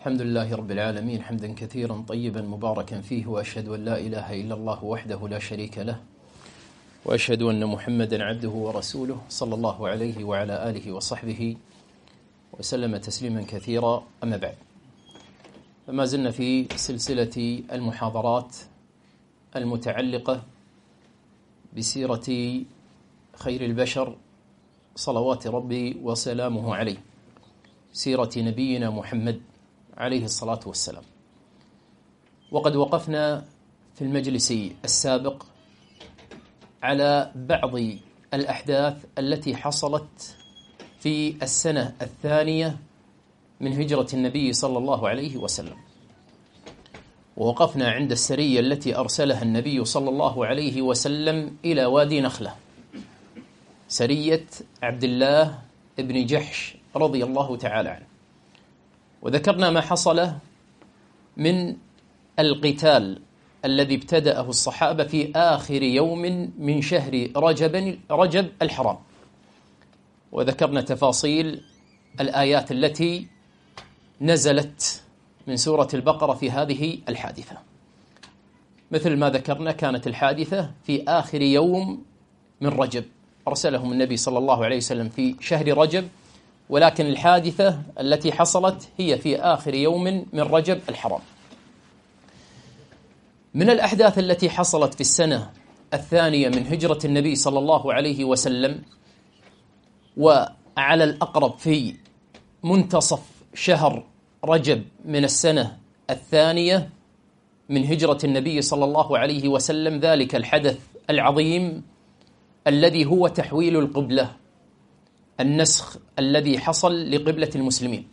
الحمد لله رب العالمين حمدا كثيرا طيبا مباركا فيه، وأشهد أن لا إله إلا الله وحده لا شريك له، وأشهد أن محمدا عبده ورسوله صلى الله عليه وعلى آله وصحبه وسلم تسليما كثيرا. أما بعد، فما زلنا في سلسلة المحاضرات المتعلقة بسيرة خير البشر صلوات ربي وسلامه عليه، سيرة نبينا محمد عليه الصلاة والسلام. وقد وقفنا في المجلس السابق على بعض الأحداث التي حصلت في السنة الثانية من هجرة النبي صلى الله عليه وسلم، ووقفنا عند السرية التي أرسلها النبي صلى الله عليه وسلم إلى وادي نخلة، سرية عبد الله بن جحش رضي الله تعالى عنه. وذكرنا ما حصل من القتال الذي ابتدأه الصحابة في آخر يوم من شهر رجب الحرام، وذكرنا تفاصيل الآيات التي نزلت من سورة البقرة في هذه الحادثة. مثل ما ذكرنا، كانت الحادثة في آخر يوم من رجب، أرسلهم النبي صلى الله عليه وسلم في شهر رجب، ولكن الحادثة التي حصلت هي في آخر يوم من رجب الحرام. من الأحداث التي حصلت في السنة الثانية من هجرة النبي صلى الله عليه وسلم، وعلى الأقرب في منتصف شهر رجب من السنة الثانية من هجرة النبي صلى الله عليه وسلم، ذلك الحدث العظيم الذي هو تحويل القبلة، النسخ الذي حصل لقبلة المسلمين.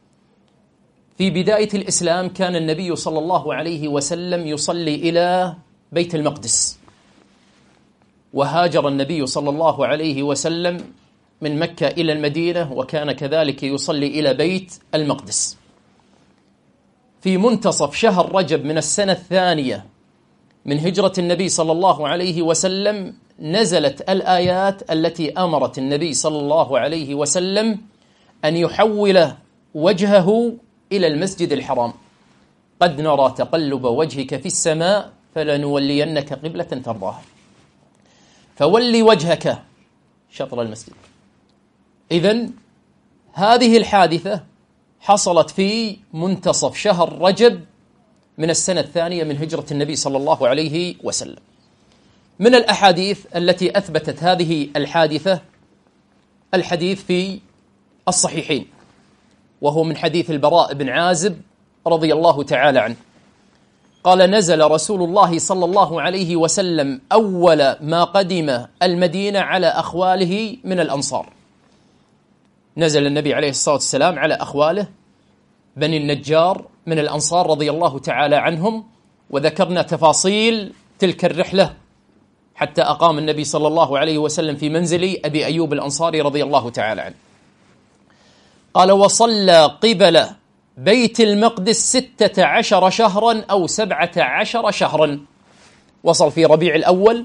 في بداية الإسلام كان النبي صلى الله عليه وسلم يصلي إلى بيت المقدس، وهاجر النبي صلى الله عليه وسلم من مكة إلى المدينة، وكان كذلك يصلي إلى بيت المقدس. في منتصف شهر رجب من السنة الثانية من هجرة النبي صلى الله عليه وسلم نزلت الآيات التي أمرت النبي صلى الله عليه وسلم أن يحول وجهه إلى المسجد الحرام. قد نرى تقلب وجهك في السماء فلنولينك قبلة ترضاها فولي وجهك شطر المسجد. إذن هذه الحادثة حصلت في منتصف شهر رجب من السنة الثانية من هجرة النبي صلى الله عليه وسلم. من الأحاديث التي أثبتت هذه الحادثة الحديث في الصحيحين، وهو من حديث البراء بن عازب رضي الله تعالى عنه قال: نزل رسول الله صلى الله عليه وسلم أول ما قدم المدينة على أخواله من الأنصار. نزل النبي عليه الصلاة والسلام على أخواله بني النجار من الأنصار رضي الله تعالى عنهم، وذكرنا تفاصيل تلك الرحلة حتى أقام النبي صلى الله عليه وسلم في منزل أبي أيوب الأنصاري رضي الله تعالى عنه. قال: وصلى قبل بيت المقدس 16 شهرا أو 17 شهرا. وصل في ربيع الأول،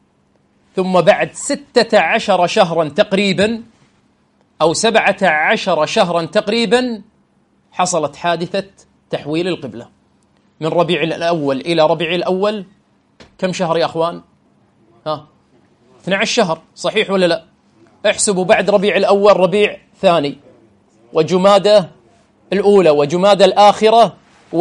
ثم بعد 16 شهرا تقريبا أو 17 شهرا تقريبا حصلت حادثة تحويل القبلة. من ربيع الأول إلى ربيع الأول كم شهر يا أخوان؟ 12 شهر، صحيح ولا لا؟ احسبوا بعد ربيع الأول ربيع ثاني، وجمادة الأولى، وجمادة الآخرة،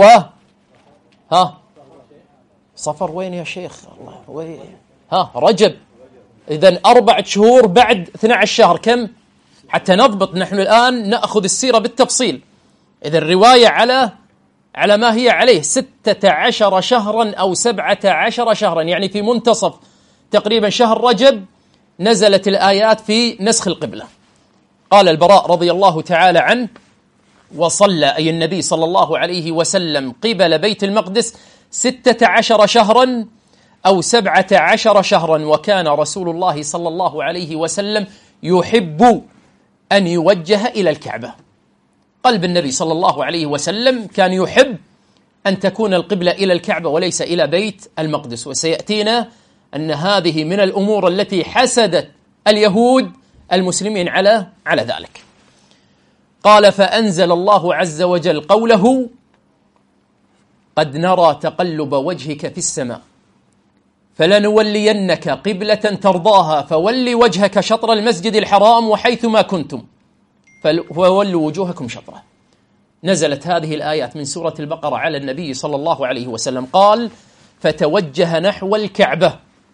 صفر وين يا شيخ؟ الله وين؟ رجب. إذن 4 شهور بعد 12 شهر كم؟ حتى نضبط نحن الآن نأخذ السيرة بالتفصيل. إذن الرواية على ما هي عليه 16 شهرا أو 17 شهرا، يعني في منتصف تقريبا شهر رجب نزلت الآيات في نسخ القبلة. قال البراء رضي الله تعالى عنه: وصلى أي النبي صلى الله عليه وسلم قبل بيت المقدس 16 شهرا أو 17 شهرا، وكان رسول الله صلى الله عليه وسلم يحب أن يوجه إلى الكعبة. قلب النبي صلى الله عليه وسلم كان يحب أن تكون القبلة إلى الكعبة وليس إلى بيت المقدس، وسيأتينا أن هذه من الأمور التي حسدت اليهود المسلمين على ذلك. قال فأنزل الله عز وجل قوله قد نرى تقلب وجهك في السماء فلنولينك قبلة ترضاها فول وجهك شطر المسجد الحرام وحيثما كنتم فولوا وجوهكم شطره. نزلت هذه الآيات من سورة البقرة على النبي صلى الله عليه وسلم، قال فتوجه نحو الكعبة،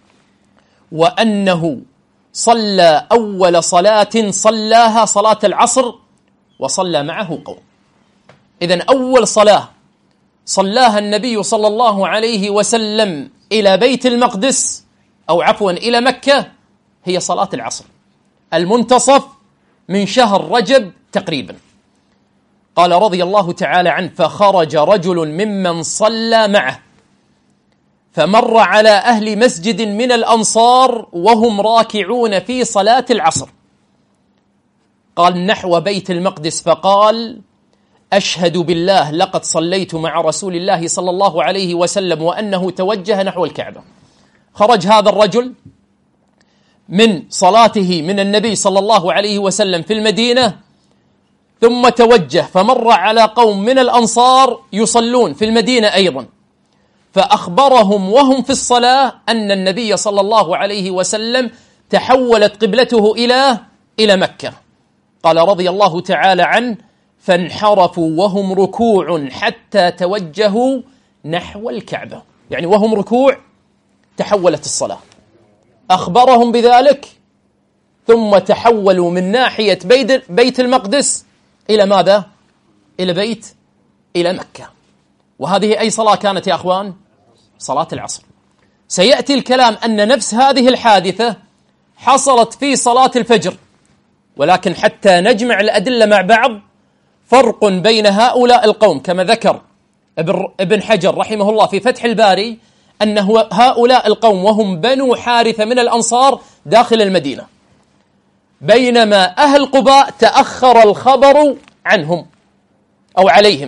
وأنه صلى أول صلاة صلاها صلاة العصر وصلى معه قوم. إذن أول صلاة صلاها النبي صلى الله عليه وسلم إلى بيت المقدس أو عفوا إلى مكة هي صلاة العصر المنتصف من شهر رجب تقريبا. قال رضي الله تعالى عنه فخرج رجل ممن صلى معه فمر على أهل مسجد من الأنصار وهم راكعون في صلاة العصر، قال نحو بيت المقدس، فقال أشهد بالله لقد صليت مع رسول الله صلى الله عليه وسلم وأنه توجه نحو الكعبة. خرج هذا الرجل من صلاته من النبي صلى الله عليه وسلم في المدينة ثم توجه فمر على قوم من الأنصار يصلون في المدينة أيضا، فأخبرهم وهم في الصلاة أن النبي صلى الله عليه وسلم تحولت قبلته إلى مكة. قال رضي الله تعالى عنه فانحرفوا وهم ركوع حتى توجهوا نحو الكعبة، يعني وهم ركوع تحولت الصلاة، أخبرهم بذلك ثم تحولوا من ناحية بيت المقدس إلى ماذا؟ إلى مكة. وهذه أي صلاة كانت يا أخوان؟ صلاة العصر. سيأتي الكلام أن نفس هذه الحادثة حصلت في صلاة الفجر، ولكن حتى نجمع الأدلة مع بعض فرق بين هؤلاء القوم كما ذكر ابن حجر رحمه الله في فتح الباري أن هؤلاء القوم وهم بنو حارثة من الأنصار داخل المدينة، بينما أهل قباء تأخر الخبر عنهم أو عليهم،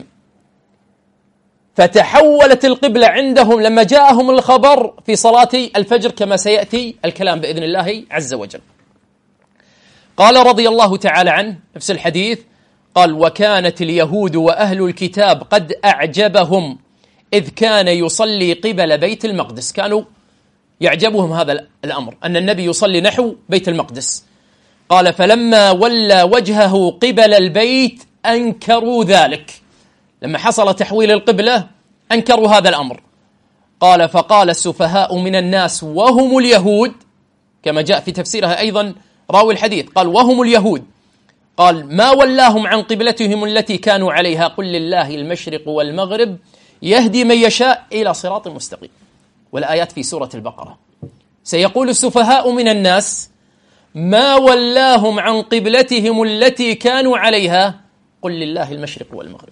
فتحولت القبلة عندهم لما جاءهم الخبر في صلاة الفجر كما سيأتي الكلام بإذن الله عز وجل. قال رضي الله تعالى عنه نفس الحديث، قال وكانت اليهود وأهل الكتاب قد أعجبهم إذ كان يصلي قبل بيت المقدس، كانوا يعجبهم هذا الأمر أن النبي يصلي نحو بيت المقدس. قال فلما ولى وجهه قبل البيت أنكروا ذلك، لما حصل تحويل القبلة أنكروا هذا الأمر. قال فقال السفهاء من الناس وهم اليهود، كما جاء في تفسيرها أيضا راوي الحديث قال وهم اليهود، قال ما ولاهم عن قبلتهم التي كانوا عليها قل لله المشرق والمغرب يهدي من يشاء إلى صراط مستقيم. والآيات في سورة البقرة. سيقول السفهاء من الناس ما ولاهم عن قبلتهم التي كانوا عليها قل لله المشرق والمغرب.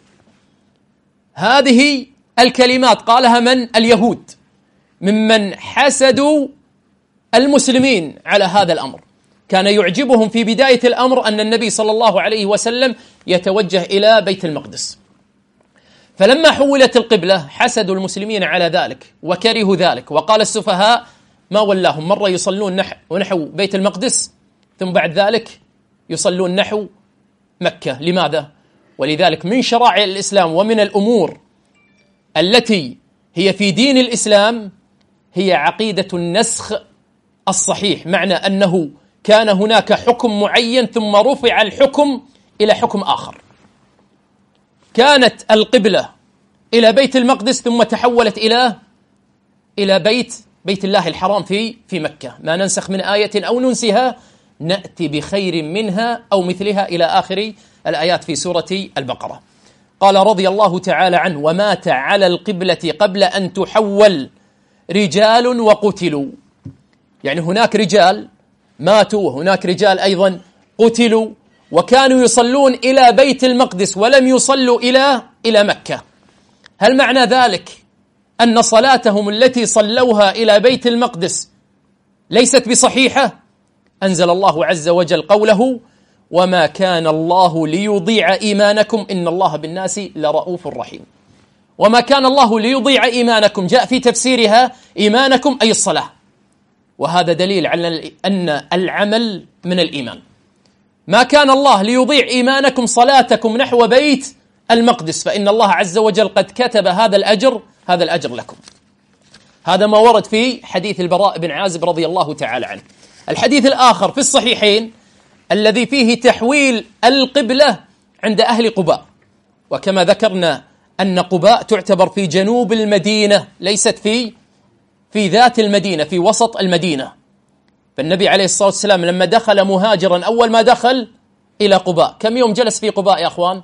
هذه الكلمات قالها من؟ اليهود، ممن حسدوا المسلمين على هذا الأمر. كان يعجبهم في بداية الأمر أن النبي صلى الله عليه وسلم يتوجه إلى بيت المقدس، فلما حولت القبلة حسدوا المسلمين على ذلك وكرهوا ذلك، وقال السفهاء ما ولاهم، مرة يصلون نحو بيت المقدس ثم بعد ذلك يصلون نحو مكة. لماذا؟ ولذلك من شرائع الإسلام ومن الأمور التي هي في دين الإسلام هي عقيدة النسخ الصحيح، معنى أنه كان هناك حكم معين ثم رفع الحكم إلى حكم آخر. كانت القبلة إلى بيت المقدس ثم تحولت إلى بيت الله الحرام في مكة، ما ننسخ من آية أو ننسها نأتي بخير منها أو مثلها إلى آخر الآيات في سورة البقرة. قال رضي الله تعالى عنه ومات على القبلة قبل أن تحول رجال وقتلوا، يعني هناك رجال ماتوا وهناك رجال أيضا قتلوا، وكانوا يصلون إلى بيت المقدس ولم يصلوا إلى مكة. هل معنى ذلك أن صلاتهم التي صلوها إلى بيت المقدس ليست بصحيحة؟ أنزل الله عز وجل قوله وما كان الله ليضيع إيمانكم إن الله بالناس لرؤوف رحيم. وما كان الله ليضيع إيمانكم جاء في تفسيرها إيمانكم أي الصلاة، وهذا دليل على أن العمل من الإيمان. ما كان الله ليضيع إيمانكم صلاتكم نحو بيت المقدس، فإن الله عز وجل قد كتب هذا الأجر لكم. هذا ما ورد في حديث البراء بن عازب رضي الله تعالى عنه. الحديث الآخر في الصحيحين الذي فيه تحويل القبلة عند أهل قباء، وكما ذكرنا أن قباء تعتبر في جنوب المدينة، ليست في ذات المدينة، في وسط المدينة. فالنبي عليه الصلاة والسلام لما دخل مهاجرا أول ما دخل إلى قباء، كم يوم جلس في قباء يا أخوان؟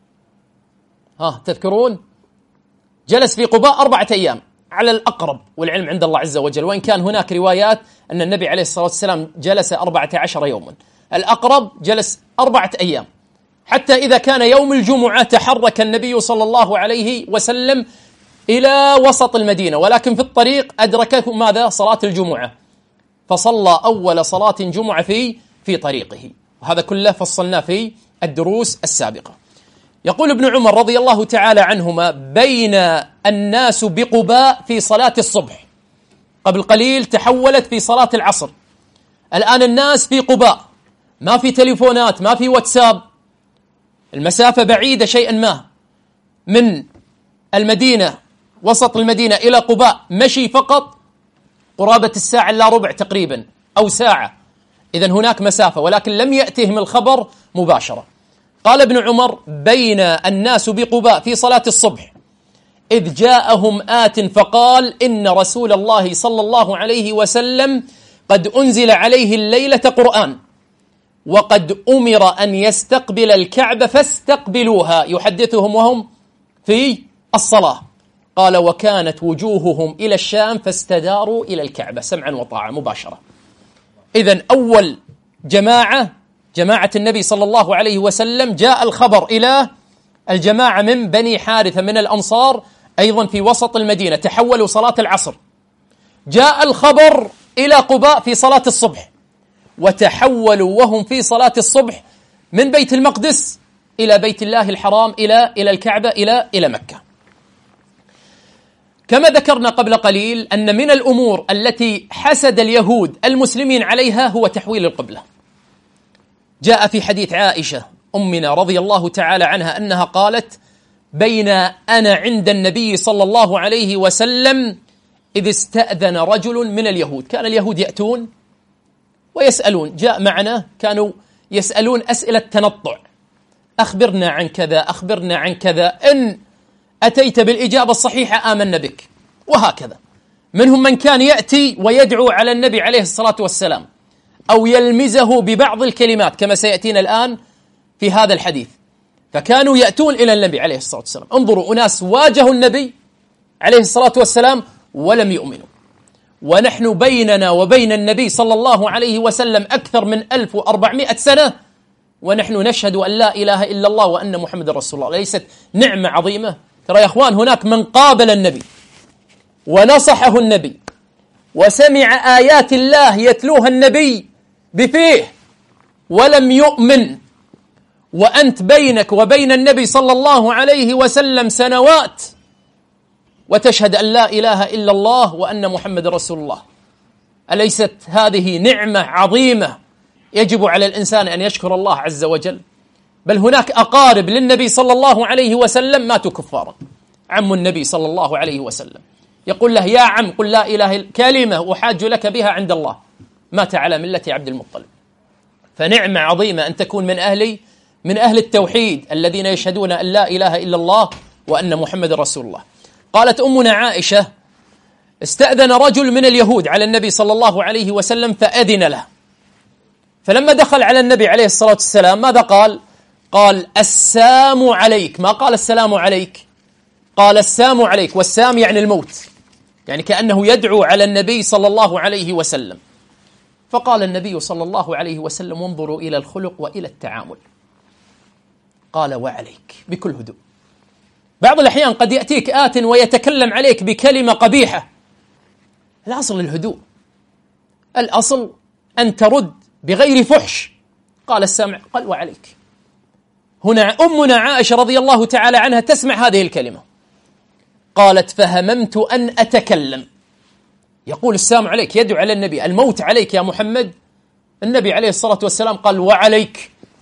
تذكرون؟ جلس في قباء 4 أيام على الأقرب، والعلم عند الله عز وجل، وإن كان هناك روايات أن النبي عليه الصلاة والسلام جلس 14 يوما، الأقرب جلس 4 أيام، حتى إذا كان يوم الجمعة تحرك النبي صلى الله عليه وسلم إلى وسط المدينة، ولكن في الطريق أدركه ماذا؟ صلاة الجمعة، فصلى أول صلاة جمعة في طريقه، وهذا كله فصلناه في الدروس السابقة. يقول ابن عمر رضي الله تعالى عنهما: بين الناس بقباء في صلاة الصبح، قبل قليل تحولت في صلاة العصر، الآن الناس في قباء، ما في تليفونات، ما في واتساب، المسافة بعيدة شيئا ما من المدينة، وسط المدينة إلى قباء مشي فقط قرابة الساعة إلا ربع تقريبا أو ساعة، إذن هناك مسافة، ولكن لم يأتهم الخبر مباشرة. قال ابن عمر: بين الناس بقباء في صلاة الصبح إذ جاءهم آت فقال: إن رسول الله صلى الله عليه وسلم قد أنزل عليه الليلة قرآن، وقد أمر أن يستقبل الكعبة فاستقبلوها، يحدثهم وهم في الصلاة. قال: وكانت وجوههم إلى الشام فاستداروا إلى الكعبة سمعا وطاعة مباشرة. إذن أول جماعة النبي صلى الله عليه وسلم جاء الخبر إلى الجماعة من بني حارثة من الأنصار أيضا في وسط المدينة، تحولوا صلاة العصر، جاء الخبر إلى قباء في صلاة الصبح، وتحولوا وهم في صلاة الصبح من بيت المقدس إلى بيت الله الحرام، إلى الكعبة، إلى مكة. كما ذكرنا قبل قليل أن من الأمور التي حسد اليهود المسلمين عليها هو تحويل القبلة. جاء في حديث عائشة أمنا رضي الله تعالى عنها أنها قالت: بين أنا عند النبي صلى الله عليه وسلم إذ استأذن رجل من اليهود. كان اليهود يأتون ويسألون، جاء معنا كانوا يسألون أسئلة تنطع: أخبرنا عن كذا، أخبرنا عن كذا، إن أتيت بالإجابة الصحيحة آمنا بك، وهكذا. منهم من كان يأتي ويدعو على النبي عليه الصلاة والسلام أو يلمزه ببعض الكلمات كما سيأتينا الآن في هذا الحديث، فكانوا يأتون إلى النبي عليه الصلاة والسلام. انظروا، أناس واجهوا النبي عليه الصلاة والسلام ولم يؤمنوا، ونحن بيننا وبين النبي صلى الله عليه وسلم أكثر من 1400 سنة، ونحن نشهد أن لا إله إلا الله وأن محمد رسول الله. ليست نعمة عظيمة؟ ترى يا أخوان هناك من قابل النبي ونصحه النبي وسمع آيات الله يتلوها النبي بفيه ولم يؤمن، وأنت بينك وبين النبي صلى الله عليه وسلم سنوات وتشهد أن لا إله إلا الله وأن محمد رسول الله. أليست هذه نعمة عظيمة يجب على الإنسان أن يشكر الله عز وجل؟ بل هناك أقارب للنبي صلى الله عليه وسلم ماتوا كفارا. عم النبي صلى الله عليه وسلم يقول له: يا عم قل لا إله إلا كلمة أحاج لك بها عند الله، مات على ملة عبد المطلب. فنعمة عظيمة أن تكون من أهل التوحيد الذين يشهدون أن لا إله إلا الله وأن محمد رسول الله. قالت أمنا عائشة: استأذن رجل من اليهود على النبي صلى الله عليه وسلم فأذن له، فلما دخل على النبي عليه الصلاة والسلام ماذا قال؟ قال: السام عليك. ما قال السلام عليك، قال السام عليك، والسام يعني الموت، يعني كأنه يدعو على النبي صلى الله عليه وسلم. فقال النبي صلى الله عليه وسلم: وانظروا إلى الخلق وإلى التعامل. قال: وعليك، بكل هدوء. بعض الأحيان قد يأتيك آت ويتكلم عليك بكلمة قبيحة، الأصل الهدوء، الأصل أن ترد بغير فحش. قال السامع، قال: وعليك. هنا أمنا عائشة رضي الله تعالى عنها تسمع هذه الكلمة، قالت: فهممت أن أتكلم. يقول السلام عليك، يدعو على النبي، الموت عليك يا محمد. النبي عليه الصلاة والسلام قال: وعليك،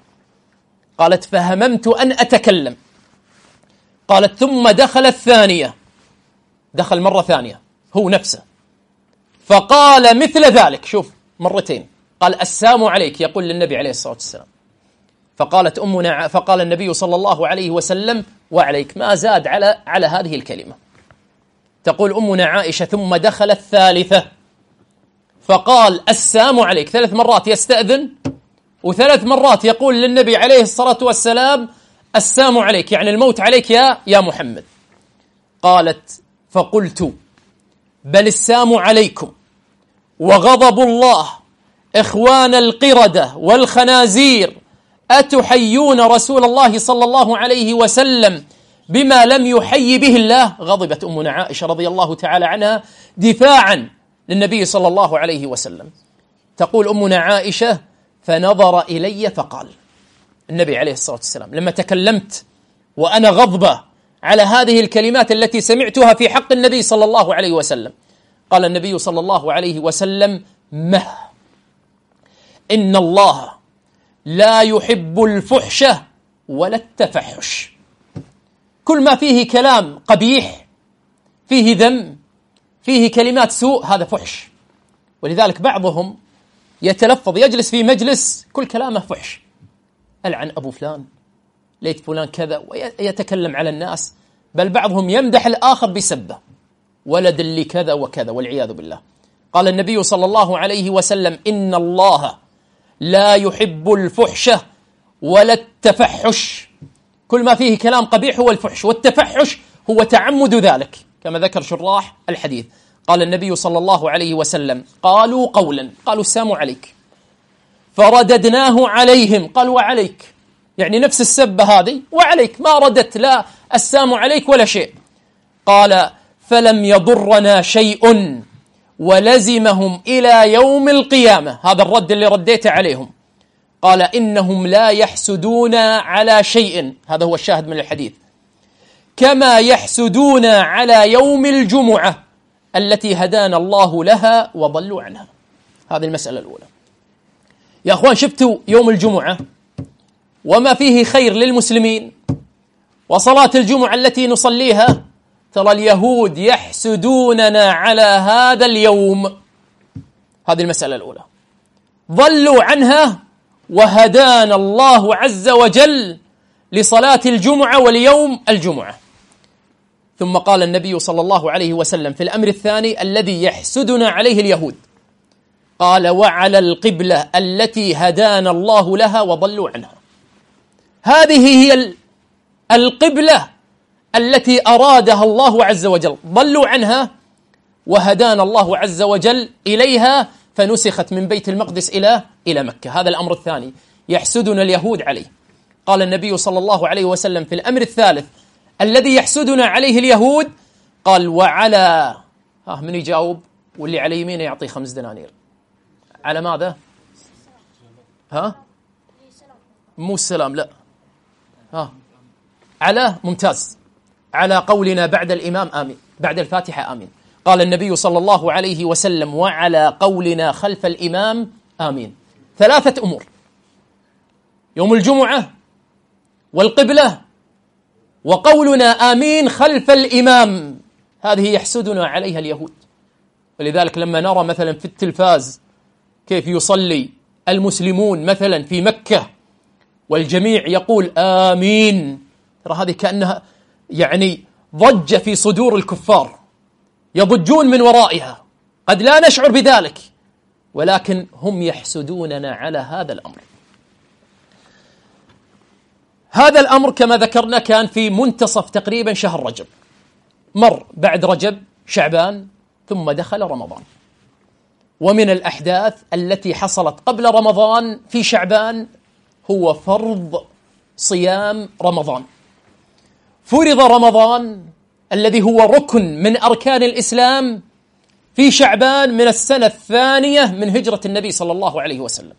قالت فهممت أن أتكلم. قالت ثم دخل الثانية، دخل مرة ثانية هو نفسه، فقال مثل ذلك، شوف مرتين، قال السلام عليك، يقول للنبي عليه الصلاة والسلام. فقال النبي صلى الله عليه وسلم وعليك، ما زاد على هذه الكلمة. تقول أمنا عائشة ثم دخل الثالثة فقال السلام عليك، 3 مرات يستأذن، و3 مرات يقول للنبي عليه الصلاة والسلام السلام عليك، يعني الموت عليك يا محمد. قالت فقلت بل السلام عليكم وغضب الله إخوان القردة والخنازير، أتحيون رسول الله صلى الله عليه وسلم بما لم يحيي به الله. غضبت أمنا عائشة رضي الله تعالى عنها دفاعا للنبي صلى الله عليه وسلم. تقول أمنا عائشة فنظر إلي فقال، النبي عليه الصلاة والسلام لما تكلمت وأنا غضبة على هذه الكلمات التي سمعتها في حق النبي صلى الله عليه وسلم، قال النبي صلى الله عليه وسلم إن الله لا يحب الفحش ولا التفحش. كل ما فيه كلام قبيح، فيه ذم، فيه كلمات سوء، هذا فحش. ولذلك بعضهم يتلفظ، يجلس في مجلس كل كلامه فحش، ألعن أبو فلان، ليت فلان كذا، ويتكلم على الناس، بل بعضهم يمدح الآخر بسبه، ولد اللي كذا وكذا والعياذ بالله. قال النبي صلى الله عليه وسلم إن الله لا يحب الفحش ولا التفحش. كل ما فيه كلام قبيح هو الفحش، والتفحش هو تعمد ذلك، كما ذكر شراح الحديث. قال النبي صلى الله عليه وسلم قالوا قولا، قالوا السلام عليك، فرددناه عليهم، قالوا وعليك، يعني نفس السبة هذه وعليك، ما ردت لا السلام عليك ولا شيء. قال فلم يضرنا شيء ولزمهم إلى يوم القيامة، هذا الرد اللي رديته عليهم. قال إنهم لا يحسدون على شيء، هذا هو الشاهد من الحديث، كما يحسدون على يوم الجمعة التي هدانا الله لها وضلوا عنها. هذه المسألة الأولى. يا أخوان، شفتوا يوم الجمعة وما فيه خير للمسلمين وصلاة الجمعة التي نصليها، ترى اليهود يحسدوننا على هذا اليوم. هذه المسألة الأولى، ضلوا عنها وهدانا الله عز وجل لصلاة الجمعة وليوم الجمعة. ثم قال النبي صلى الله عليه وسلم في الأمر الثاني الذي يحسدنا عليه اليهود، قال وعلى القبلة التي هدانا الله لها وضلوا عنها. هذه هي القبلة التي أرادها الله عز وجل، ضلوا عنها وهدانا الله عز وجل إليها، فنسخت من بيت المقدس إلى مكة. هذا الأمر الثاني يحسدنا اليهود عليه. قال النبي صلى الله عليه وسلم في الأمر الثالث الذي يحسدنا عليه اليهود، قال وعلى من يجاوب؟ واللي على يمينه يعطيه 5 دنانير. على ماذا؟ مو السلام، لا، على، ممتاز، على قولنا بعد الإمام آمين، بعد الفاتحة آمين. قال النبي صلى الله عليه وسلم وعلى قولنا خلف الإمام آمين. 3 أمور: يوم الجمعة، والقبلة، وقولنا آمين خلف الإمام. هذه يحسدنا عليها اليهود. ولذلك لما نرى مثلا في التلفاز كيف يصلي المسلمون مثلا في مكة والجميع يقول آمين، ترى هذه كأنها يعني ضجة في صدور الكفار، يضجون من ورائها، قد لا نشعر بذلك، ولكن هم يحسدوننا على هذا الأمر. هذا الأمر كما ذكرنا كان في منتصف تقريبا شهر رجب، مر بعد رجب شعبان ثم دخل رمضان. ومن الأحداث التي حصلت قبل رمضان في شعبان هو فرض صيام رمضان. فرض رمضان الذي هو ركن من أركان الإسلام في شعبان من السنة الثانية من هجرة النبي صلى الله عليه وسلم.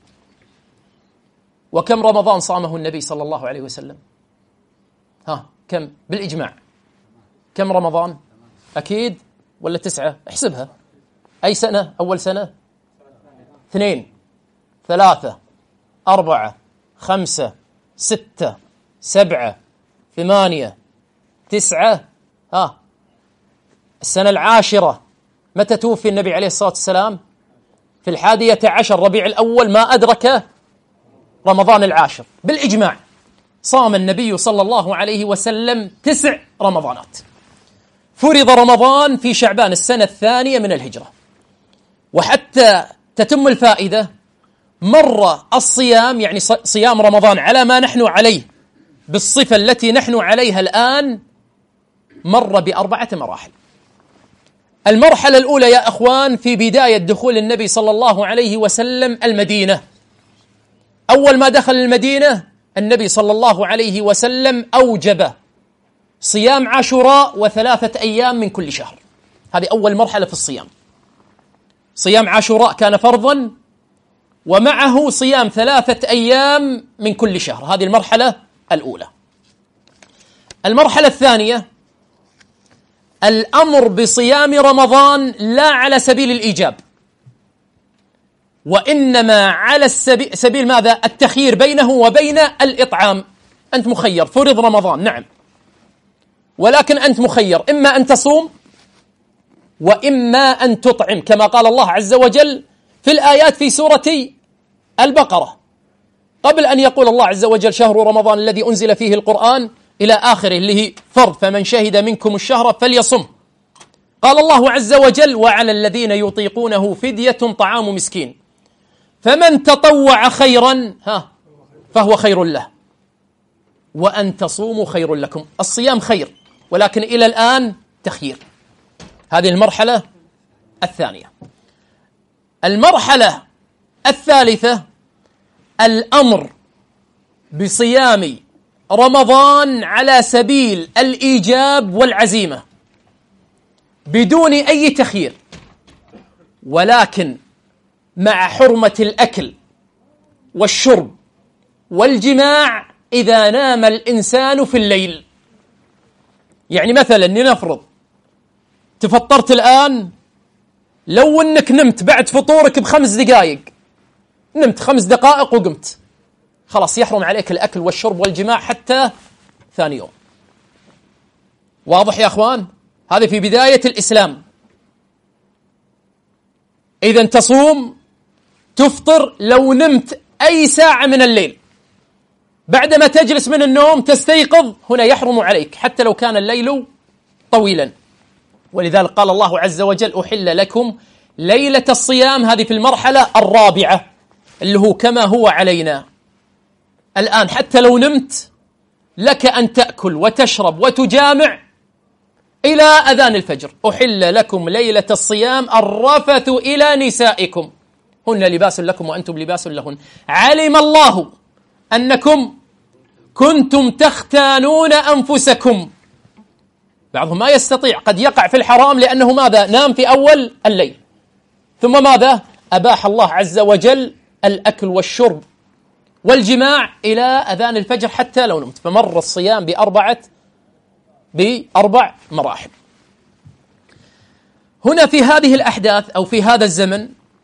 وكم رمضان صامه النبي صلى الله عليه وسلم؟ كم بالإجماع؟ كم رمضان؟ أكيد ولا 9؟ احسبها. أي سنة؟ أول سنة 2 3 4 5 6 7 8 9 السنة 10 متى توفي النبي عليه الصلاة والسلام؟ في 11 ربيع الأول، ما أدرك رمضان 10 بالإجماع. صام النبي صلى الله عليه وسلم 9 رمضانات. فرض رمضان في شعبان السنة 2 من الهجرة. وحتى تتم الفائدة، مر الصيام، يعني صيام رمضان على ما نحن عليه بالصفة التي نحن عليها الآن، مر ب4 مراحل. المرحلة الأولى يا أخوان في بداية دخول النبي صلى الله عليه وسلم المدينة. أول ما دخل المدينة النبي صلى الله عليه وسلم أوجب صيام عاشوراء و3 أيام من كل شهر. هذه أول مرحلة في الصيام. صيام عاشوراء كان فرضا، ومعه صيام 3 أيام من كل شهر. هذه المرحلة الأولى. المرحلة الثانية الأمر بصيام رمضان لا على سبيل الإيجاب، وإنما على سبيل ماذا؟ التخيير بينه وبين الإطعام. أنت مخير، فرض رمضان نعم، ولكن أنت مخير، إما أن تصوم وإما أن تطعم، كما قال الله عز وجل في الآيات في سورة البقرة قبل أن يقول الله عز وجل شهر رمضان الذي أنزل فيه القرآن إلى آخره اللي هي فرض، فمن شهد منكم الشهر فليصم. قال الله عز وجل وعلى الذين يطيقونه فدية طعام مسكين فمن تطوع خيرا فهو خير له وأن تصوموا خير لكم. الصيام خير، ولكن إلى الآن تخيير. هذه المرحلة الثانية. المرحلة الثالثة الأمر بصيام رمضان على سبيل الإيجاب والعزيمة بدون أي تخيير، ولكن مع حرمة الأكل والشرب والجماع إذا نام الإنسان في الليل. يعني مثلا لنفرض تفطرت الآن، لو أنك نمت بعد فطورك ب5 دقائق، نمت 5 دقائق وقمت، خلاص يحرم عليك الأكل والشرب والجماع حتى ثاني يوم. واضح يا أخوان؟ هذه في بداية الإسلام. إذا تصوم تفطر لو نمت أي ساعة من الليل، بعدما تجلس من النوم تستيقظ، هنا يحرم عليك حتى لو كان الليل طويلا. ولذلك قال الله عز وجل أحل لكم ليلة الصيام. هذه في المرحلة الرابعة اللي هو كما هو علينا الآن. حتى لو نمت لك أن تأكل وتشرب وتجامع إلى أذان الفجر. أحل لكم ليلة الصيام الرفث إلى نسائكم هن لباس لكم وأنتم لباس لهن علم الله أنكم كنتم تختانون أنفسكم. بعضهم ما يستطيع، قد يقع في الحرام لأنه ماذا؟ نام في أول الليل، ثم ماذا؟ أباح الله عز وجل الأكل والشرب والجماع إلى أذان الفجر حتى لو نمت. فمر الصيام بأربع مراحل. هنا في هذه الأحداث أو في هذا الزمن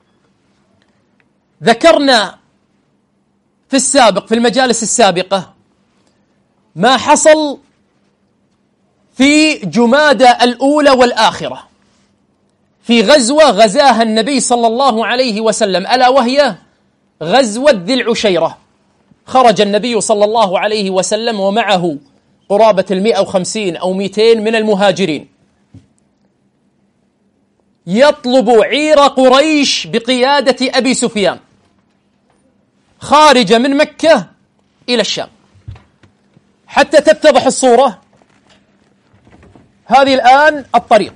ذكرنا في السابق في المجالس السابقة ما حصل في جمادى الأولى والآخرة في غزوة غزاها النبي صلى الله عليه وسلم، ألا وهي غزوة ذي العشيرة. خرج النبي صلى الله عليه وسلم ومعه قرابة 150 أو 200 من المهاجرين، يطلب عير قريش بقيادة أبي سفيان، خارج من مكة إلى الشام. حتى تتضح الصورة، هذه الآن الطريق،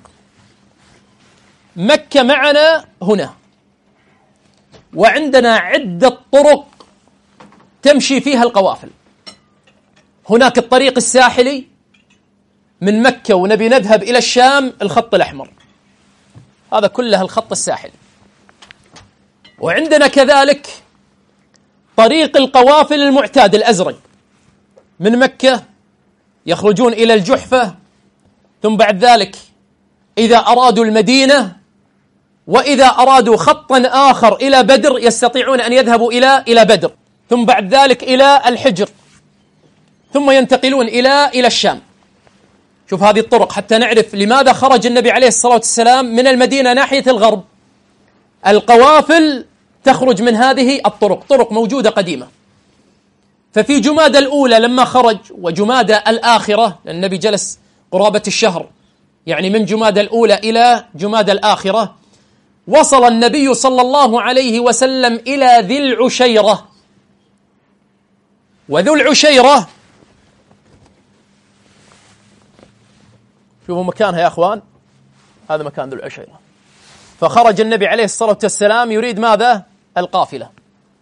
مكة معنا هنا، وعندنا عدة طرق تمشي فيها القوافل. هناك الطريق الساحلي من مكة ونبي نذهب إلى الشام، الخط الأحمر، هذا كله الخط الساحلي. وعندنا كذلك طريق القوافل المعتاد الأزرق، من مكة يخرجون إلى الجحفة، ثم بعد ذلك إذا أرادوا المدينة، وإذا أرادوا خطا آخر إلى بدر يستطيعون أن يذهبوا إلى بدر، ثم بعد ذلك إلى الحجر، ثم ينتقلون إلى الشام. شوف هذه الطرق حتى نعرف لماذا خرج النبي عليه الصلاة والسلام من المدينة ناحية الغرب. القوافل تخرج من هذه الطرق، طرق موجودة قديمة. ففي جمادى الأولى لما خرج وجمادى الآخرة، النبي جلس قرابة الشهر، يعني من جمادى الأولى إلى جمادى الآخرة، وصل النبي صلى الله عليه وسلم إلى ذي العشيرة. وذو العشيرة شوفوا مكانها يا أخوان، هذا مكان ذو العشيرة. فخرج النبي عليه الصلاة والسلام يريد ماذا؟ القافلة.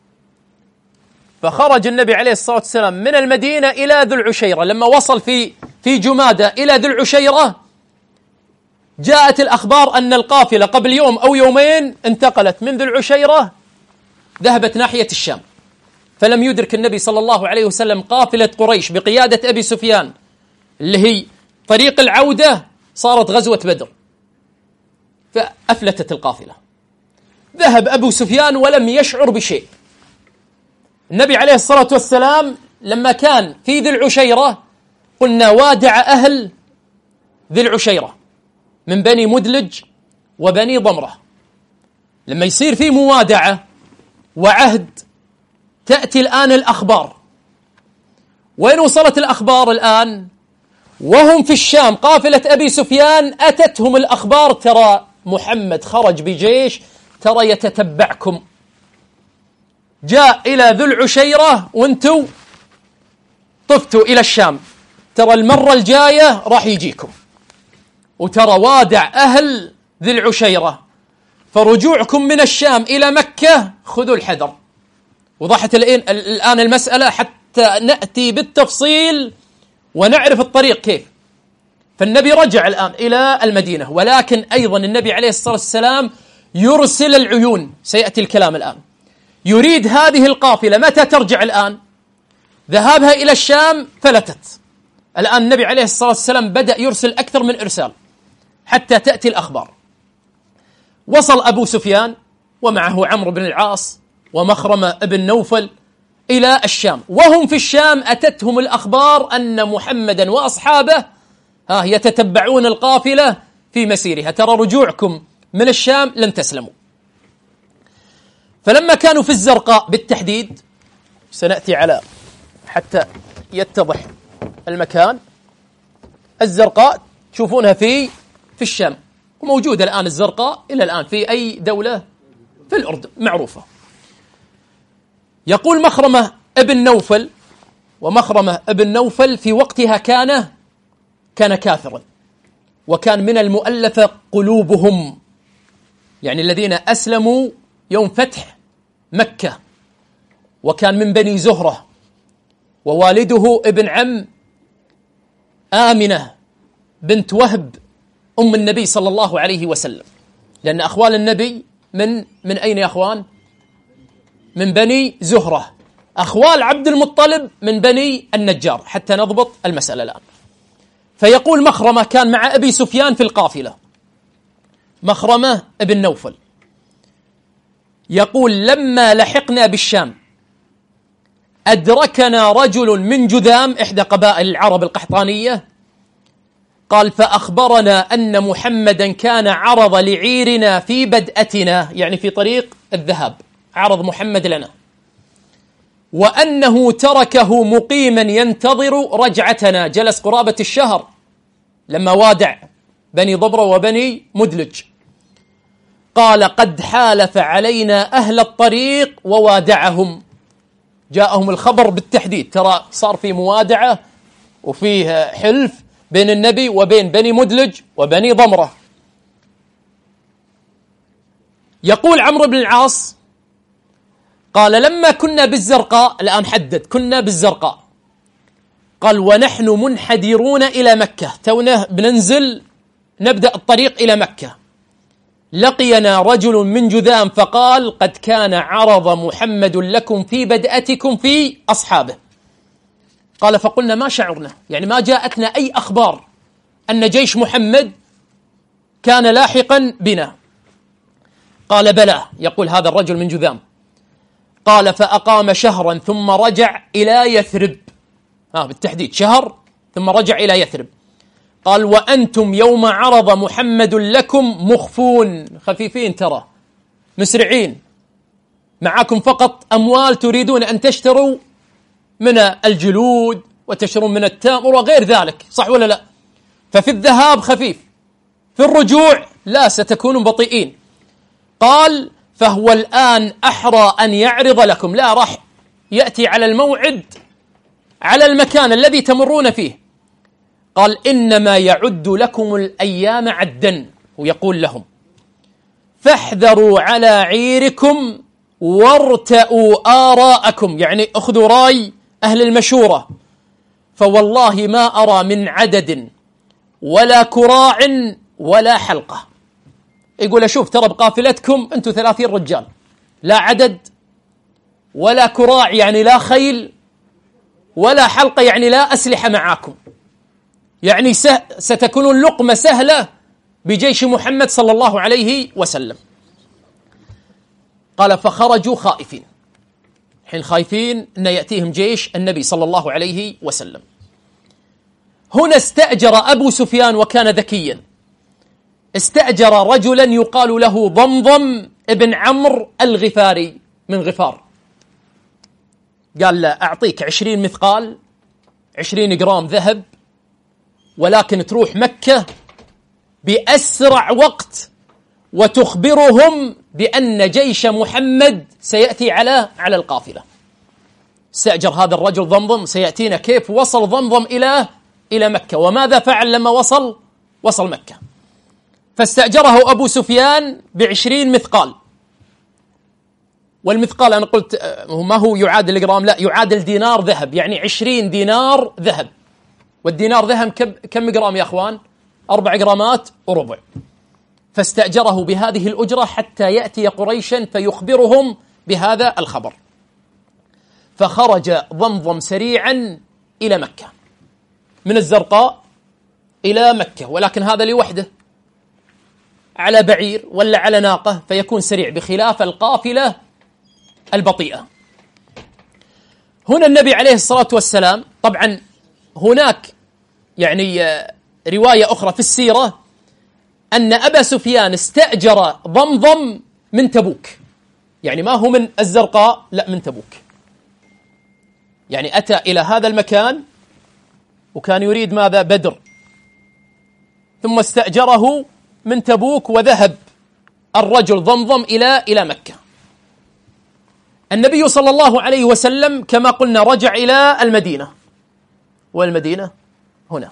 فخرج النبي عليه الصلاة والسلام من المدينة إلى ذو العشيرة. لما وصل في جمادى إلى ذو العشيرة جاءت الأخبار أن القافلة قبل يوم أو يومين انتقلت من ذو العشيرة، ذهبت ناحية الشام. فلم يدرك النبي صلى الله عليه وسلم قافلة قريش بقيادة أبي سفيان اللي هي طريق العودة، صارت غزوة بدر، فأفلتت القافلة. ذهب أبو سفيان ولم يشعر بشيء. النبي عليه الصلاة والسلام لما كان في ذي العشيرة قلنا وادع أهل ذي العشيرة من بني مدلج وبني ضمرة. لما يصير في موادعة وعهد تأتي الآن الأخبار. وين وصلت الأخبار الآن؟ وهم في الشام قافلة أبي سفيان أتتهم الأخبار، ترى محمد خرج بجيش، ترى يتتبعكم، جاء إلى ذو العشيرة وانتوا طفتوا إلى الشام، ترى المرة الجاية راح يجيكم، وترى وادع أهل ذي العشيرة، فرجوعكم من الشام إلى مكة خذوا الحذر. وضحت الآن المسألة حتى نأتي بالتفصيل ونعرف الطريق كيف. فالنبي رجع الآن إلى المدينة، ولكن أيضا النبي عليه الصلاة والسلام يرسل العيون، سيأتي الكلام الآن. يريد هذه القافلة متى ترجع الآن؟ ذهابها إلى الشام فلتت. الآن النبي عليه الصلاة والسلام بدأ يرسل أكثر من إرسال حتى تأتي الأخبار. وصل أبو سفيان ومعه عمرو بن العاص ومخرمة ابن نوفل إلى الشام، وهم في الشام أتتهم الأخبار أن محمدا وأصحابه يتتبعون القافلة في مسيرها، ترى رجوعكم من الشام لن تسلموا. فلما كانوا في الزرقاء بالتحديد، سنأتي على حتى يتضح المكان، الزرقاء تشوفونها في الشام، وموجودة الآن الزرقاء إلى الآن في أي دولة؟ في الأردن، معروفة. يقول مخرمة ابن نوفل، ومخرمة ابن نوفل في وقتها كان كافرا، وكان من المؤلفة قلوبهم، يعني الذين أسلموا يوم فتح مكة، وكان من بني زهرة، ووالده ابن عم آمنة بنت وهب أم النبي صلى الله عليه وسلم، لأن أخوال النبي من أين يا أخوان؟ من بني زهرة. أخوال عبد المطلب من بني النجار، حتى نضبط المسألة الآن. فيقول مخرمة كان مع أبي سفيان في القافلة، مخرمة ابن نوفل، يقول لما لحقنا بالشام أدركنا رجل من جذام، إحدى قبائل العرب القحطانية، قال فأخبرنا أن محمدا كان عرض لعيرنا في بدأتنا، يعني في طريق الذهاب عرض محمد لنا، وأنه تركه مقيما ينتظر رجعتنا، جلس قرابة الشهر لما وادع بني ضبرة وبني مدلج. قال قد حالف علينا أهل الطريق ووادعهم، جاءهم الخبر بالتحديد، ترى صار في موادعة وفيه حلف بين النبي وبين بني مدلج وبني ضمرة. يقول عمرو بن العاص قال لما كنا بالزرقاء، الآن حدد كنا بالزرقاء، قال ونحن منحدرون إلى مكة، تونا بننزل نبدأ الطريق إلى مكة، لقينا رجل من جذام فقال قد كان عرض محمد لكم في بدأتكم في أصحابه. قال فقلنا ما شعرنا، يعني ما جاءتنا أي أخبار أن جيش محمد كان لاحقا بنا. قال بلى، يقول هذا الرجل من جذام، قال فأقام شهرا ثم رجع إلى يثرب، بالتحديد شهر، ثم رجع إلى يثرب. قال وأنتم يوم عرض محمد لكم مخفون، خفيفين ترى، مسرعين، معكم فقط أموال تريدون أن تشتروا من الجلود وتشترون من التمر وغير ذلك، صح ولا لا؟ ففي الذهاب خفيف، في الرجوع لا، ستكونوا بطيئين. قال فهو الآن أحرى أن يعرض لكم، لا، راح يأتي على الموعد، على المكان الذي تمرون فيه. قال إنما يعد لكم الأيام عدا، ويقول لهم فاحذروا على عيركم وارتأوا آراءكم، يعني أخذوا رأي أهل المشورة، فوالله ما أرى من عدد ولا كراع ولا حلقة. يقول أشوف ترى بقافلتكم أنتم 30 رجال، لا عدد ولا كراع يعني لا خيل، ولا حلقة يعني لا أسلحة معاكم، يعني ستكونون لقمة سهلة بجيش محمد صلى الله عليه وسلم. قال فخرجوا خائفين، حين خايفين أن يأتيهم جيش النبي صلى الله عليه وسلم. هنا استأجر أبو سفيان وكان ذكيا، استأجر رجلا يقال له ضمضم ابن عمرو الغفاري من غفار. قال له أعطيك 20 مثقال، 20 جرام ذهب، ولكن تروح مكة بأسرع وقت وتخبرهم بأن جيش محمد سيأتي على القافلة. استأجر هذا الرجل ضمضم، سيأتينا كيف وصل ضمضم إلى مكة وماذا فعل لما وصل مكة. فاستأجره أبو سفيان ب20 مثقال، والمثقال أنا قلت ما هو يعادل الجرام، لا، يعادل دينار ذهب، يعني 20 دينار ذهب، والدينار ذهب كم جرام يا أخوان؟ 4 جرامات وربع. فاستأجره بهذه الأجرة حتى يأتي قريشا فيخبرهم بهذا الخبر. فخرج ضمضم سريعا إلى مكة، من الزرقاء إلى مكة، ولكن هذا لوحده على بعير ولا على ناقة، فيكون سريع بخلاف القافلة البطيئة. هنا النبي عليه الصلاة والسلام، طبعا هناك يعني رواية أخرى في السيرة أن أبا سفيان استأجر ضمضم من تبوك، يعني ما هو من الزرقاء، لا، من تبوك، يعني أتى إلى هذا المكان وكان يريد ماذا؟ بدر، ثم استأجره من تبوك وذهب الرجل ضمضم إلى مكة. النبي صلى الله عليه وسلم كما قلنا رجع إلى المدينة، والمدينة هنا،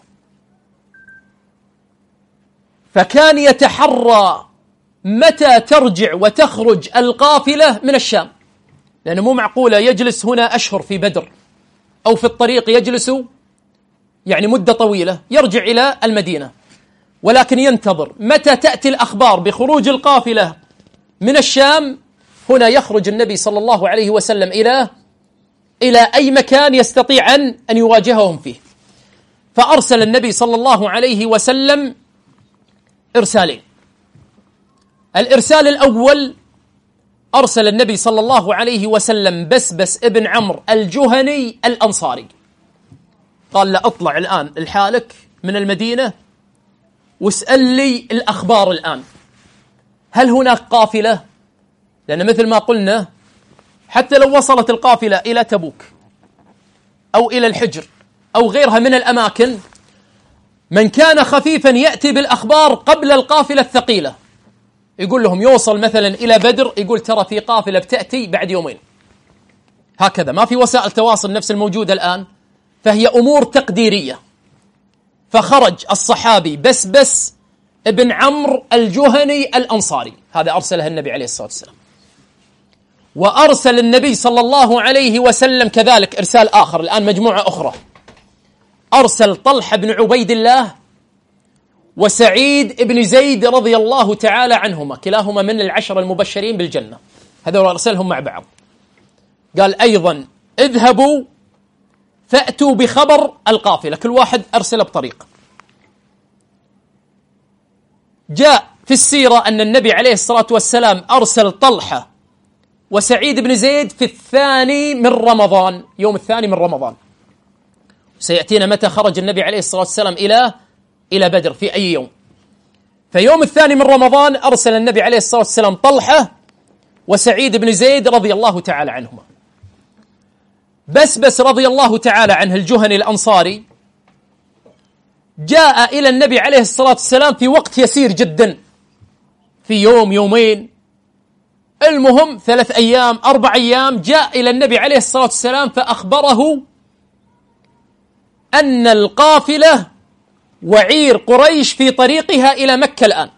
فكان يتحرى متى ترجع وتخرج القافلة من الشام، لأنه مو معقولة يجلس هنا أشهر في بدر أو في الطريق يجلس يعني مدة طويلة، يرجع إلى المدينة، ولكن ينتظر متى تأتي الأخبار بخروج القافلة من الشام. هنا يخرج النبي صلى الله عليه وسلم إلى أي مكان يستطيع أن يواجههم فيه. فأرسل النبي صلى الله عليه وسلم إرسالين. الإرسال الأول أرسل النبي صلى الله عليه وسلم بسبس ابن عمرو الجهني الأنصاري، قال له اطلع الآن لحالك من المدينة واسأل لي الأخبار الآن، هل هناك قافلة؟ لأن مثل ما قلنا حتى لو وصلت القافلة إلى تبوك أو إلى الحجر أو غيرها من الأماكن، من كان خفيفا يأتي بالأخبار قبل القافلة الثقيلة، يقول لهم يوصل مثلا إلى بدر، يقول ترى في قافلة بتأتي بعد يومين، هكذا، ما في وسائل تواصل نفس الموجودة الآن، فهي أمور تقديرية. فخرج الصحابي بسبس ابن عمرو الجهني الأنصاري، هذا أرسله النبي عليه الصلاة والسلام. وأرسل النبي صلى الله عليه وسلم كذلك إرسال آخر، الآن مجموعة أخرى، أرسل طلحة بن عبيد الله وسعيد بن زيد رضي الله تعالى عنهما، كلاهما من العشر المبشرين بالجنة، هذول أرسلهم مع بعض. قال أيضا اذهبوا فأتوا بخبر القافلة، كل واحد أرسل بطريق. جاء في السيرة أن النبي عليه الصلاة والسلام أرسل طلحة وسعيد بن زيد في 2 من رمضان، يوم 2 من رمضان، سيأتينا متى خرج النبي عليه الصلاة والسلام إلى بدر في أي يوم. فيوم الثاني من رمضان أرسل النبي عليه الصلاة والسلام طلحة وسعيد بن زيد رضي الله تعالى عنهما. بسبس رضي الله تعالى عنه الجهني الأنصاري جاء إلى النبي عليه الصلاة والسلام في وقت يسير جدا، في يوم يومين، المهم 3 أيام 4 أيام، جاء إلى النبي عليه الصلاة والسلام فأخبره أن القافلة وعير قريش في طريقها إلى مكة الآن،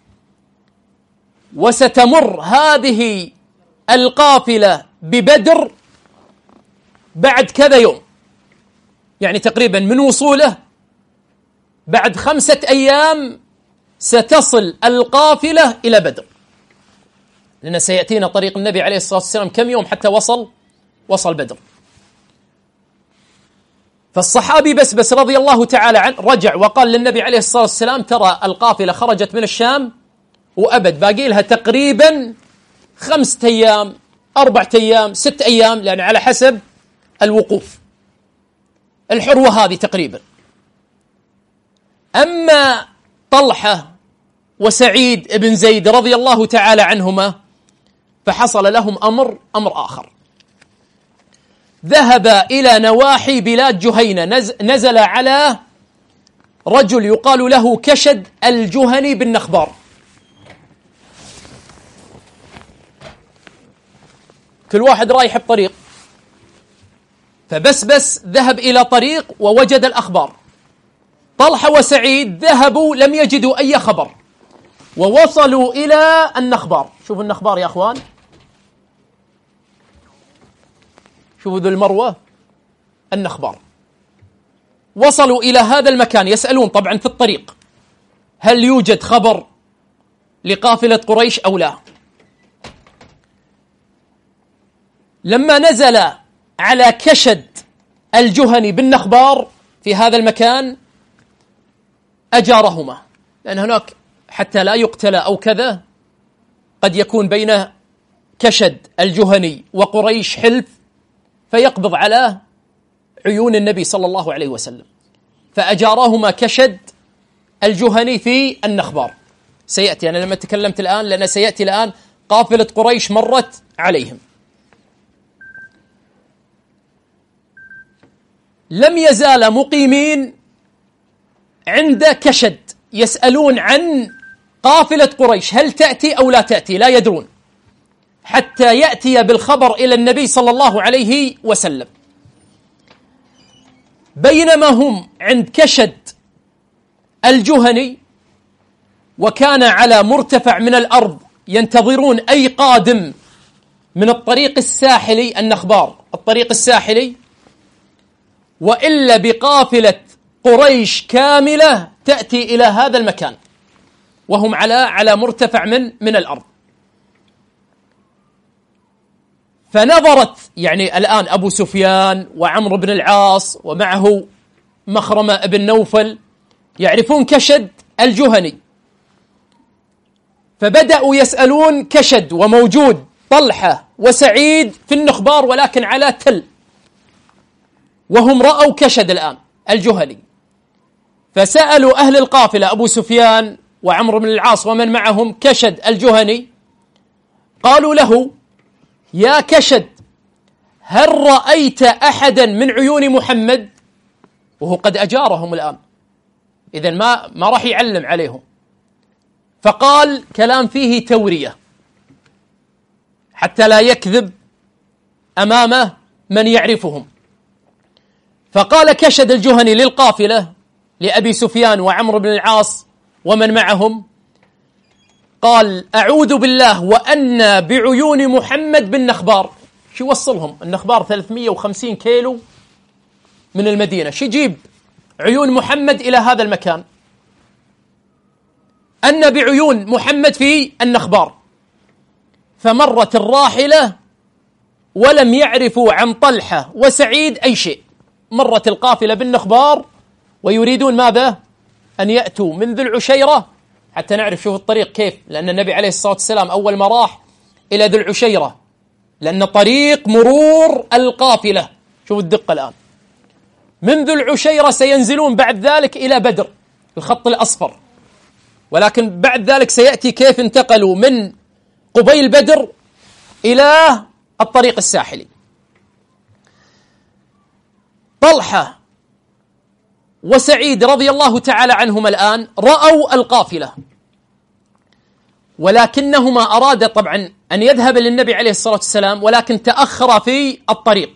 وستمر هذه القافلة ببدر بعد كذا يوم، يعني تقريبا من وصوله بعد 5 أيام ستصل القافلة إلى بدر، لأن سيأتينا طريق النبي عليه الصلاة والسلام كم يوم حتى وصل بدر. فالصحابي بسبس رضي الله تعالى عنه رجع وقال للنبي عليه الصلاة والسلام ترى القافلة خرجت من الشام وأبد باقي لها تقريبا 5 أيام 4 أيام 6 أيام، لأن على حسب الوقوف الحروة هذه تقريبا. أما طلحة وسعيد بن زيد رضي الله تعالى عنهما فحصل لهم أمر آخر. ذهب إلى نواحي بلاد جهينة، نزل على رجل يقال له كشد الجهني بن نخبار. كل واحد رايح بطريق، فبسبس ذهب إلى طريق ووجد الأخبار. طلحة وسعيد ذهبوا لم يجدوا أي خبر، ووصلوا إلى النخبار. شوفوا النخبار يا أخوان، شوفوا ذو المروة النخبار. وصلوا إلى هذا المكان يسألون طبعا في الطريق هل يوجد خبر لقافلة قريش أو لا. لما نزل على كشد الجهني بالنخبار في هذا المكان أجارهما، لأن هناك حتى لا يقتل أو كذا قد يكون بين كشد الجهني وقريش حلف فيقبض على عيون النبي صلى الله عليه وسلم، فأجارهما كشد الجهني في النخبار. سيأتي، أنا لما تكلمت الآن لأن سيأتي الآن قافلة قريش مرت عليهم. لم يزال مقيمين عند كشد يسألون عن قافلة قريش هل تأتي أو لا تأتي، لا يدرون حتى يأتي بالخبر إلى النبي صلى الله عليه وسلم. بينما هم عند كشد الجهني وكان على مرتفع من الأرض ينتظرون أي قادم من الطريق الساحلي، النخبار الطريق الساحلي، وإلا بقافلة قريش كاملة تأتي إلى هذا المكان وهم على مرتفع من الأرض. فنظرت يعني الآن أبو سفيان وعمرو بن العاص ومعه مخرمة بن نوفل يعرفون كشد الجهني، فبدأوا يسألون كشد، وموجود طلحة وسعيد في النخبار ولكن على تل، وهم رأوا كشد الآن الجهني. فسألوا أهل القافلة أبو سفيان وعمرو بن العاص ومن معهم كشد الجهني، قالوا له يا كشد هل رأيت أحدا من عيون محمد؟ وهو قد أجارهم الآن، إذن ما راح يعلم عليهم. فقال كلام فيه تورية حتى لا يكذب أمام من يعرفهم. فقال كشد الجهني للقافلة لأبي سفيان وعمرو بن العاص ومن معهم، قال أعوذ بالله وأن بعيون محمد بالنخبار. شو يوصلهم؟ النخبار 350 كيلو من المدينة، شو يجيب عيون محمد إلى هذا المكان؟ أن بعيون محمد في النخبار. فمرت الراحلة ولم يعرفوا عن طلحة وسعيد أي شيء. مرت القافلة بالنخبار ويريدون ماذا؟ أن يأتوا من ذي العشيرة حتى نعرف شوف الطريق كيف، لأن النبي عليه الصلاة والسلام أول ما راح إلى ذي العشيرة، لأن طريق مرور القافلة شوف الدقة الآن، من ذو العشيرة سينزلون بعد ذلك إلى بدر، الخط الأصفر، ولكن بعد ذلك سيأتي كيف انتقلوا من قبيل بدر إلى الطريق الساحلي. طلحة وسعيد رضي الله تعالى عنهما الآن رأوا القافلة، ولكنهما أرادا طبعا أن يذهب للنبي عليه الصلاة والسلام، ولكن تأخر في الطريق.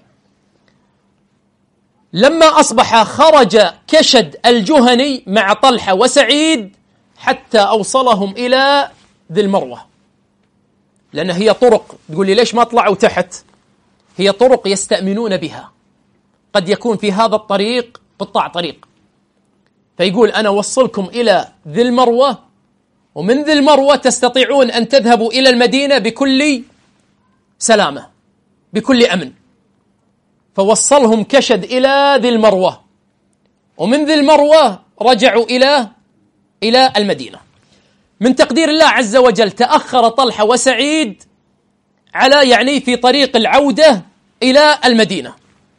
لما أصبح خرج كشد الجهني مع طلحة وسعيد حتى أوصلهم إلى ذي المروة، لأن هي طرق، تقول لي ليش ما طلعوا تحت؟ هي طرق يستأمنون بها، قد يكون في هذا الطريق قطاع طريق، فيقول أنا وصلكم إلى ذي المروة، ومن ذي المروة تستطيعون أن تذهبوا إلى المدينة بكل سلامة بكل أمن. فوصلهم كشد إلى ذي المروة، ومن ذي المروة رجعوا إلى المدينة. من تقدير الله عز وجل تأخر طلحة وسعيد على في طريق العودة إلى المدينة.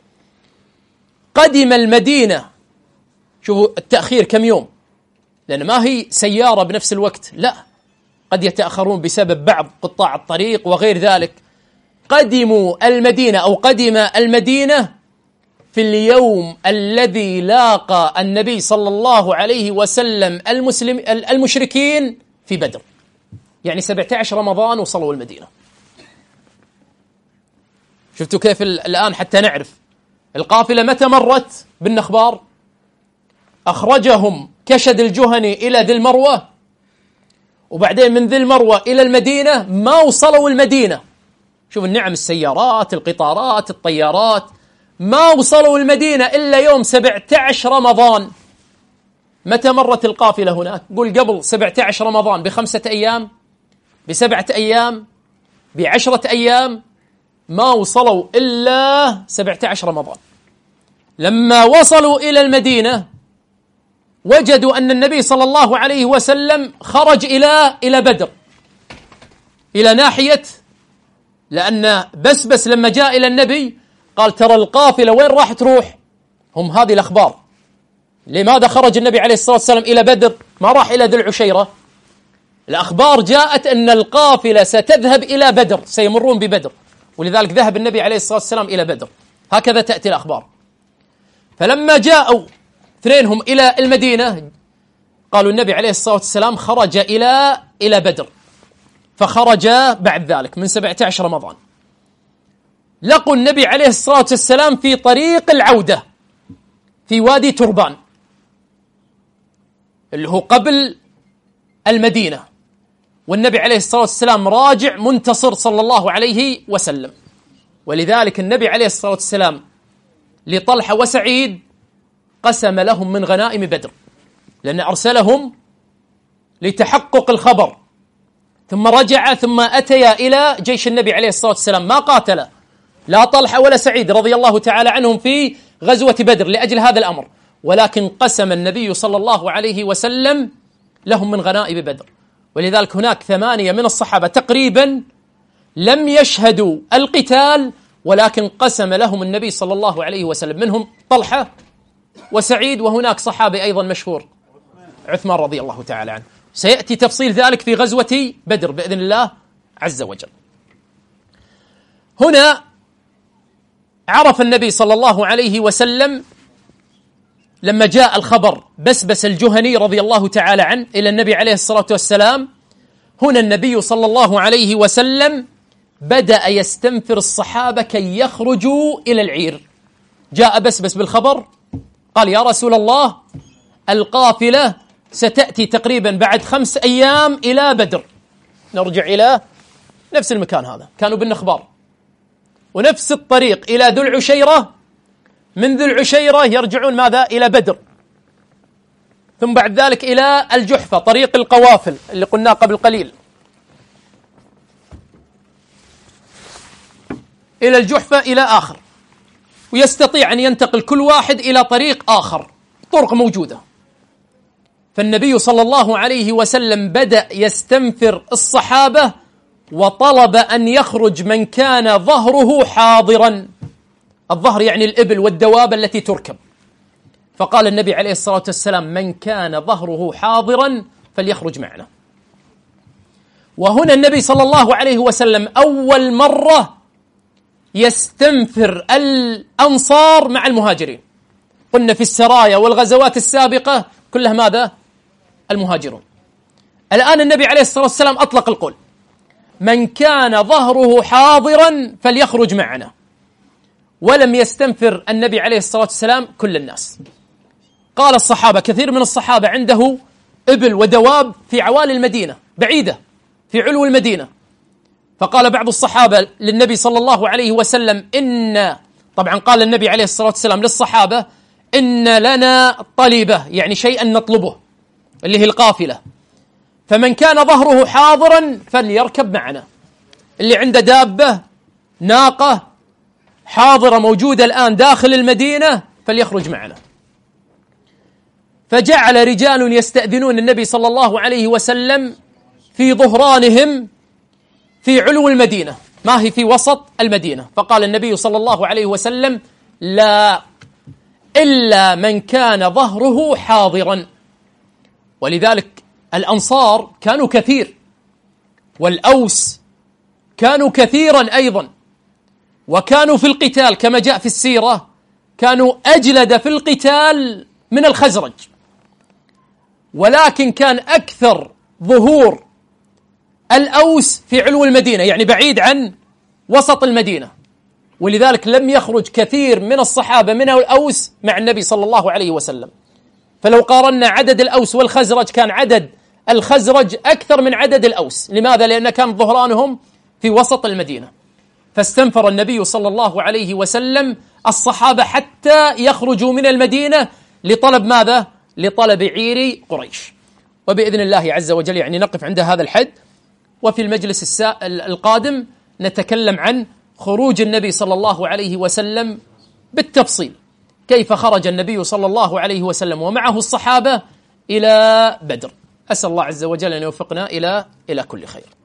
قدم المدينة، شوفوا التأخير كم يوم، لأن ما هي سيارة بنفس الوقت، لا، قد يتأخرون بسبب بعض قطاع الطريق وغير ذلك. قدموا المدينة أو قدم المدينة في اليوم الذي لاقى النبي صلى الله عليه وسلم المشركين في بدر، يعني 17 رمضان وصلوا المدينة. شفتوا كيف الآن حتى نعرف القافلة متى مرت بالنخبار؟ أخرجهم كشد الجهني إلى ذي المروة، وبعدين من ذي المروة إلى المدينة ما وصلوا المدينة. شوف النعم، السيارات، القطارات، الطيارات، ما وصلوا المدينة إلا يوم 17 رمضان. متى مرت القافلة هناك؟ قل قبل 17 رمضان ب5 أيام، ب7 أيام، ب10 أيام، ما وصلوا إلا 17 رمضان. لما وصلوا إلى المدينة وجدوا أن النبي صلى الله عليه وسلم خرج إلى بدر، إلى ناحية، لأن بس لما جاء إلى النبي قال ترى القافلة وين راح تروح؟ هم هذه الأخبار. لماذا خرج النبي عليه الصلاة والسلام إلى بدر؟ ما راح إلى ذي العشيرة. الأخبار جاءت أن القافلة ستذهب إلى بدر، سيمرون ببدر، ولذلك ذهب النبي عليه الصلاة والسلام إلى بدر. هكذا تأتي الأخبار. فلما جاءوا اثنينهم إلى المدينة قالوا النبي عليه الصلاة والسلام خرج إلى بدر، فخرج بعد ذلك من 17 رمضان. لقوا النبي عليه الصلاة والسلام في طريق العودة في وادي تربان اللي هو قبل المدينة، والنبي عليه الصلاة والسلام راجع منتصر صلى الله عليه وسلم. ولذلك النبي عليه الصلاة والسلام لطلحة وسعيد قسم لهم من غنائم بدر، لأن أرسلهم لتحقق الخبر، ثم رجع ثم أتيا إلى جيش النبي عليه الصلاة والسلام. ما قاتل لا طلحة ولا سعيد رضي الله تعالى عنهم في غزوة بدر لأجل هذا الأمر، ولكن قسم النبي صلى الله عليه وسلم لهم من غنائم بدر. ولذلك هناك 8 من الصحابة تقريبا لم يشهدوا القتال، ولكن قسم لهم النبي صلى الله عليه وسلم، منهم طلحة وسعيد، وهناك صحابي أيضا مشهور عثمان رضي الله تعالى عنه. سيأتي تفصيل ذلك في غزوة بدر بإذن الله عز وجل. هنا عرف النبي صلى الله عليه وسلم لما جاء الخبر بسبس الجهني رضي الله تعالى عنه إلى النبي عليه الصلاة والسلام، هنا النبي صلى الله عليه وسلم بدأ يستنفر الصحابة كي يخرجوا إلى العير. جاء بسبس بالخبر قال يا رسول الله القافلة ستأتي تقريبا بعد 5 أيام إلى بدر. نرجع إلى نفس المكان، هذا كانوا بالنخبار، ونفس الطريق إلى ذو العشيرة، من ذو العشيرة يرجعون ماذا؟ إلى بدر، ثم بعد ذلك إلى الجحفة، طريق القوافل اللي قلنا قبل قليل، إلى الجحفة إلى آخر، ويستطيع أن ينتقل كل واحد إلى طريق آخر، طرق موجودة. فالنبي صلى الله عليه وسلم بدأ يستنفر الصحابة، وطلب أن يخرج من كان ظهره حاضرا. الظهر يعني الإبل والدواب التي تركب، فقال النبي عليه الصلاة والسلام: من كان ظهره حاضرا فليخرج معنا. وهنا النبي صلى الله عليه وسلم أول مرة يستنفر الأنصار مع المهاجرين. قلنا في السرايا والغزوات السابقة كلها ماذا؟ المهاجرون. الآن النبي عليه الصلاة والسلام أطلق القول: من كان ظهره حاضرا فليخرج معنا. ولم يستنفر النبي عليه الصلاة والسلام كل الناس. قال الصحابة، كثير من الصحابة عنده إبل ودواب في عوالي المدينة بعيدة في علو المدينة، فقال بعض الصحابة للنبي صلى الله عليه وسلم: طبعا قال النبي عليه الصلاة والسلام للصحابة: إن لنا طلبة، يعني شيئا نطلبه، اللي هي القافلة، فمن كان ظهره حاضرا فليركب معنا. اللي عنده دابة، ناقة حاضرة موجودة الآن داخل المدينة فليخرج معنا. فجعل رجال يستأذنون النبي صلى الله عليه وسلم في ظهرانهم في علو المدينة، ما هي في وسط المدينة. فقال النبي صلى الله عليه وسلم: لا، إلا من كان ظهره حاضرا. ولذلك الأنصار كانوا كثير، والأوس كانوا كثيرا أيضا، وكانوا في القتال كما جاء في السيرة كانوا أجلد في القتال من الخزرج، ولكن كان أكثر ظهور الأوس في علو المدينة، يعني بعيد عن وسط المدينة. ولذلك لم يخرج كثير من الصحابة من الأوس مع النبي صلى الله عليه وسلم. فلو قارنا عدد الأوس والخزرج كان عدد الخزرج أكثر من عدد الأوس. لماذا؟ لأن كان ظهرانهم في وسط المدينة. فاستنفر النبي صلى الله عليه وسلم الصحابة حتى يخرجوا من المدينة لطلب ماذا؟ لطلب عير قريش. وبإذن الله عز وجل يعني نقف عند هذا الحد، وفي المجلس القادم نتكلم عن خروج النبي صلى الله عليه وسلم بالتفصيل، كيف خرج النبي صلى الله عليه وسلم ومعه الصحابة إلى بدر. أسأل الله عز وجل أن يوفقنا إلى كل خير.